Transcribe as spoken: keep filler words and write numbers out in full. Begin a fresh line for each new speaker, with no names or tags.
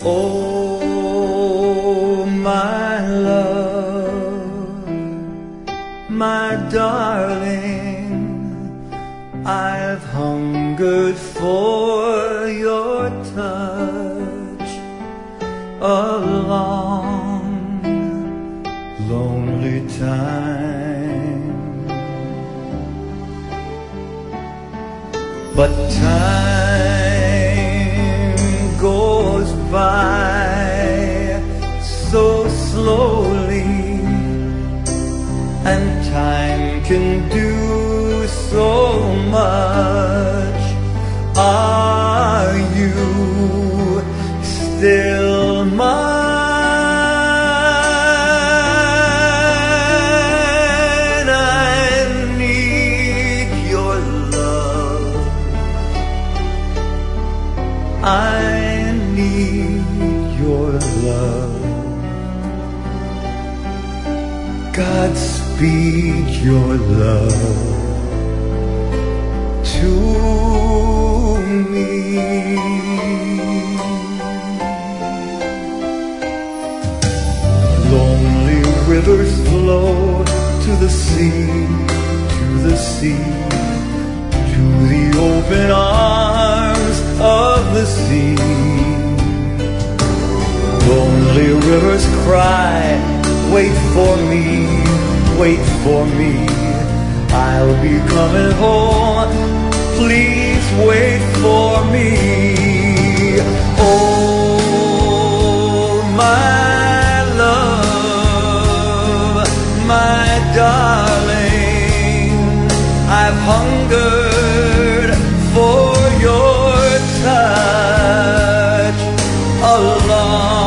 Oh, my love, my darling, I've hungered for your touch a long, lonely time. But time goes by so slowly, and time can do so much. Are you still mine? I need your love. I need your love. Godspeed your love to me. Lonely rivers flow to the sea, to the sea, to the open arms of the sea. Lonely rivers cry, wait for me, wait for me, I'll be coming home, please wait for me. Oh, my love, my darling, I've hungered for your touch a long